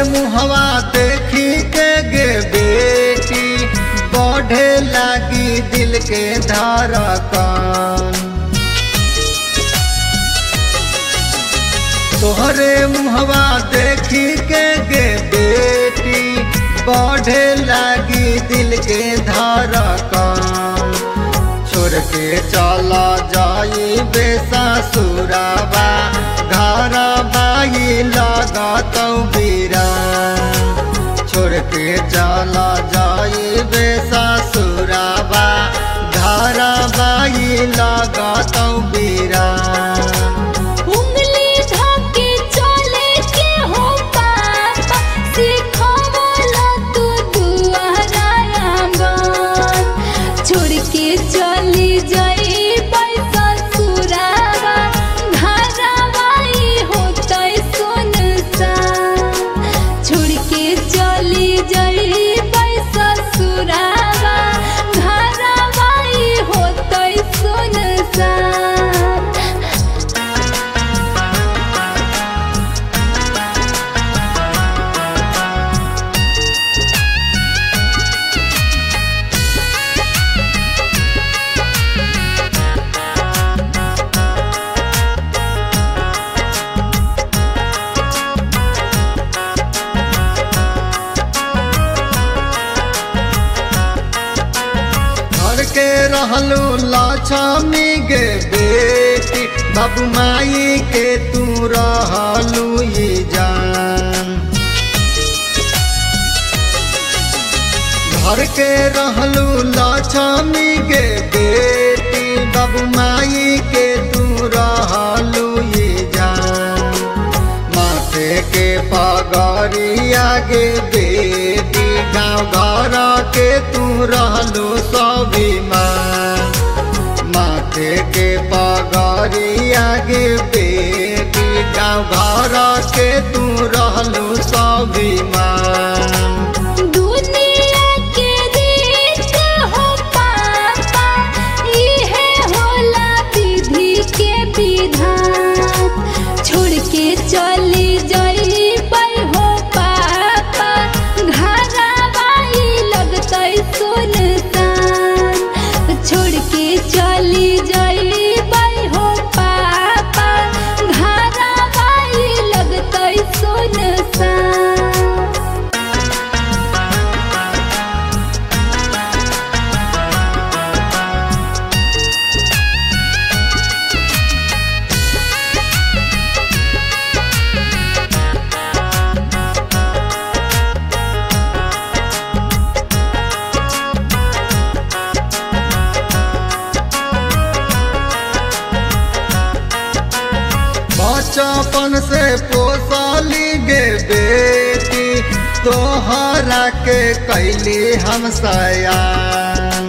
मुहवा देखी के गे बेटी बढ़े लागी दिल के धड़कन। तोहरे मुहवा देखी के गे बेटी बढ़े लागी दिल के धड़कन। छोड़ के चला जाई बेससुराबा घर बाई लागत वीरान। छोड़ के चला जाई बेससुराबा घर बाई लागत वीरान। चली जाई ससुराबा घरवाई होतै सुनसान। छोड़ के चली जाई ससुराबा घरवाई होतै सुनसान। के रहलू लक्ष्मी गे बेटी बाबू माई के तू रहलू ये जान। घर के रहलू लक्ष्मी गे बेटी बाबू माई के तू रहलू ये जान। माथे के पगड़िया गे बेटी गाँव घर के तू रहलू स्वाभिमान। माथे के पगड़िया गे बेटी गाँव घर के तू रहलू स्वाभिमान। चली जाई हो पापा घरवाई लगतै सुनसान। छोड़ के चली जाई हो पापा घरवाई लगतै सुनसान। बचपन से पोसली गे बेटी तोहरा के कैली हम सयान।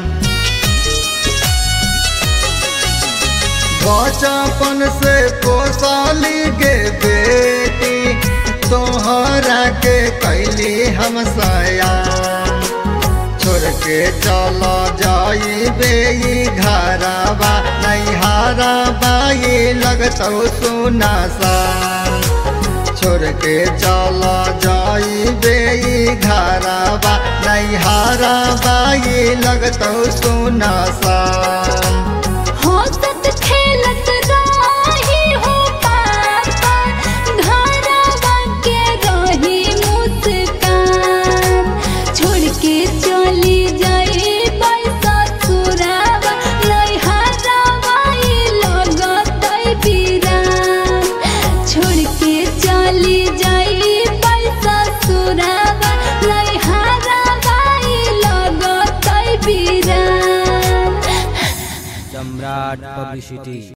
बचपन से पोसली गे बेटी तोहरा के कैली हम सयान। छोड़ के चलो जाई बेई घरवा नैहरा बाई लगतौ सुनसान। छोड़ के चलो जाई बेई घरवा नैहरा बाई लगतौ सुनसान। हंसत खेलत रही हो पापा घरवा के रही मुस्कान। छोड़ के चली जाई ससुराबा नैहरावाई लगतै वीरान। छोड़ के चली जाई ससुराबा नैहरावाई लगतै वीरान। सम्राट पब्लिसिटी।